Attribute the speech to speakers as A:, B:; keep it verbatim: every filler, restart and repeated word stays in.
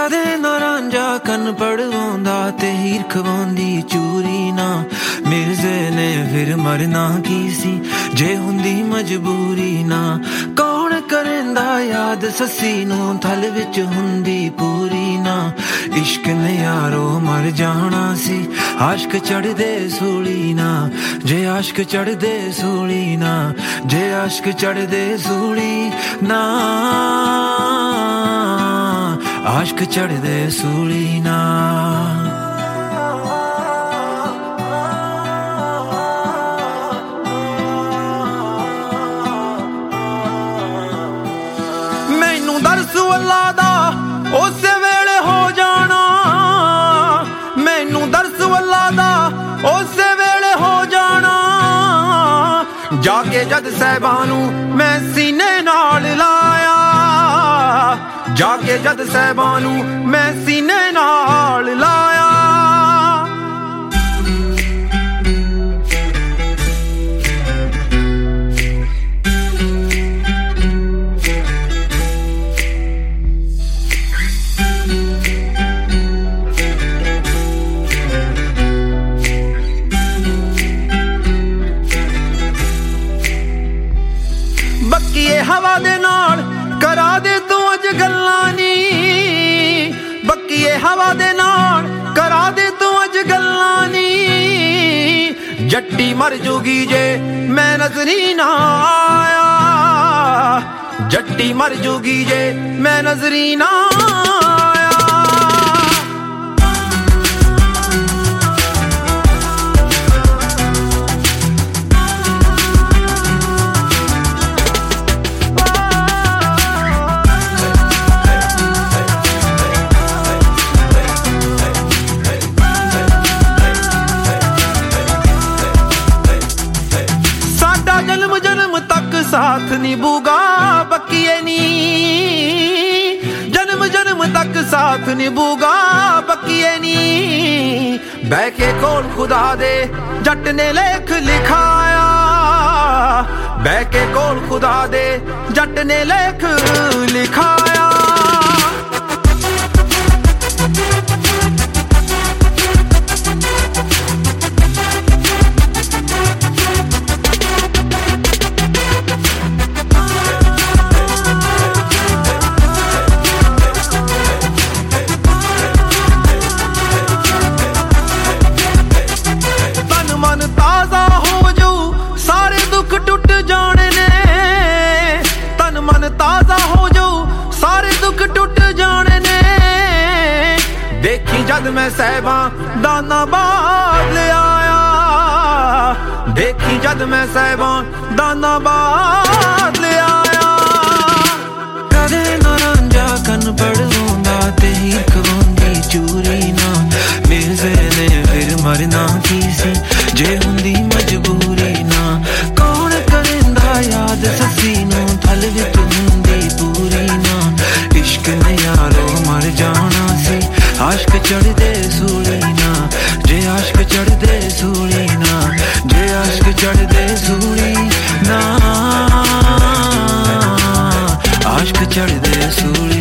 A: ਕਦੇ ਨਾ ਰਾਂਝਾ ਕੰਨ ਪੜਵਾਉਂਦਾ ਤੇ ਹੀਰ ਖਵਾਉਂਦੀ ਚੂਰੀ ਨਾ। ਮਿਰਜ਼ੇ ਨੇ ਫਿਰ ਮਰਨਾ ਕੀ ਸੀ ਜੇ ਹੁੰਦੀ ਮਜਬੂਰੀ ਨਾ। ਕੌਣ ਕਰੇਂਦਾ ਯਾਦ ਸੱਸੀ ਨੂੰ ਥਲ ਵਿੱਚ ਹੁੰਦੀ ਪੂਰੀ ਨਾ। ਇਸ਼ਕ ਨੇ ਯਾਰੋ ਮਰ ਜਾਣਾ ਸੀ ਆਸ਼ਕ ਚੜ੍ਹਦੇ ਸੂਲੀ ਨਾ। ਜੇ ਆਸ਼ਕ ਚੜ੍ਹਦੇ ਸੂਲੀ ਨਾ, ਜੇ ਆਸ਼ਕ ਚੜ੍ਹਦੇ ਸੂਲੀ ਨਾ, ਆਸ਼ਕ ਚੜ੍ਹਦੇ ਸੂਲੀ ਨਾ। ਮੈਨੂੰ ਦਰਸ ਅੱਲਾ ਦਾ ਉਸੇ ਵੇਲੇ ਹੋ ਜਾਣਾ, ਮੈਨੂੰ ਦਰਸ ਅੱਲਾ ਦਾ ਉਸੇ ਵੇਲੇ ਹੋ ਜਾਣਾ। ਜਾ ਕੇ ਜਦ ਸਾਹਿਬਾਂ ਨੂੰ ਮੈਂ ਸੀਨੇ ਨਾਲ ਲਾਇਆ, ਜਾ ਕੇ ਜਦ ਸਾਹਿਬਾਂ ਨੂੰ ਮੈਂ ਸੀਨੇ ਨਾਲ ਲਾਇਆ। ਬੱਕੀਏ ਹਵਾ ਦੇ ਨਾਲ ਕਰਾ ਦੇ ਤੂੰ ਅੱਜ ਗੱਲਾਂ ਨੀ, ਬੱਕੀਏ ਹਵਾ ਦੇ ਨਾਲ ਕਰਾ ਦੇ ਤੂੰ ਅੱਜ ਗੱਲਾਂ ਨੀ। ਜੱਟੀ ਮਰ ਜੂਗੀ ਜੇ ਮੈਂ ਨਜ਼ਰੀ ਨਾ ਆਇਆ, ਜੱਟੀ ਮਰ ਜੂਗੀ ਜੇ ਮੈਂ ਨਜ਼ਰੀ ਨਾ ਆਇਆ। ਜਨਮ ਜਨਮ ਤੱਕ ਸਾਥ ਨਿਭੂਗਾ ਬੱਕੀਏ ਨੀ, ਜਨਮ ਜਨਮ ਤੱਕ ਸਾਥ ਨਿਭੂਗਾ ਬੱਕੀਏ ਨੀ। ਬਹਿ ਕੇ ਕੋਲ ਖੁਦਾ ਦੇ ਜੱਟ ਨੇ ਲੇਖ ਲਿਖਾਇਆ, ਬਹਿ ਕੇ ਕੋਲ ਖੁਦਾ ਦੇ ਜੱਟ ਨੇ ਲੇਖ ਲਿਖਾਇਆ। ਤਾਜ਼ਾ ਹੋ ਜਾਊ ਸਾਰੇ ਦੁੱਖ ਟੁੱਟ ਜਾਣੇ ਨੇ, ਤਨ ਮਨ ਤਾਜ਼ਾ ਹੋ ਜਾਊ ਸਾਰੇ ਦੁੱਖ ਟੁੱਟ ਜਾਣੇ ਨੇ। ਦੇਖੀ ਜਦ ਮੈਂ ਸਾਹਿਬਾਂ ਦਾ ਨਾਂ ਬਾਦ ਲਿਆਇਆ, ਦੇਖੀ ਜਦ ਮੈਂ ਸਾਹਿਬਾਂ ਦਾ ਨਾਂ ਬਾਦ ਲਿਆਇਆ। ਕਦੇ ਨਾ ਰਾਂਝਾ ਕੰਨ ਪੜਵਾਉਂਦਾ ਤੇ ਹੀਰ ਖਵਾਉਂਦੀ ਚੂਰੀ ਨਾ। ਮਿਰਜ਼ੇ ਨੇ ਫਿਰ ਮਰਨਾ ਕੀ ਸੀ ਜੇ ਹੁੰਦੀ ਮਜਬੂਰੀ ਨਾ। ਕੌਣ ਕਰੇਂਦਾ ਯਾਦ ਸੱਸੀ ਨੂੰ ਥਲ ਵਿੱਚ ਹੁੰਦੀ ਪੂਰੀ ਨਾ। ਇਸ਼ਕ ਨੇ ਯਾਰੋ ਮਰ ਜਾਣਾ ਸੀ ਆਸ਼ਕ ਚੜ੍ਹਦੇ ਸੂਲੀ ਨਾ। ਜੇ ਆਸ਼ਕ ਚੜ੍ਹਦੇ ਸੂਲੀ ਨਾ, ਜੇ ਆਸ਼ਕ ਚੜ੍ਹਦੇ ਸੂਲੀ ਨਾ, ਆਸ਼ਕ ਚੜ੍ਹਦੇ ਸੂਲੀ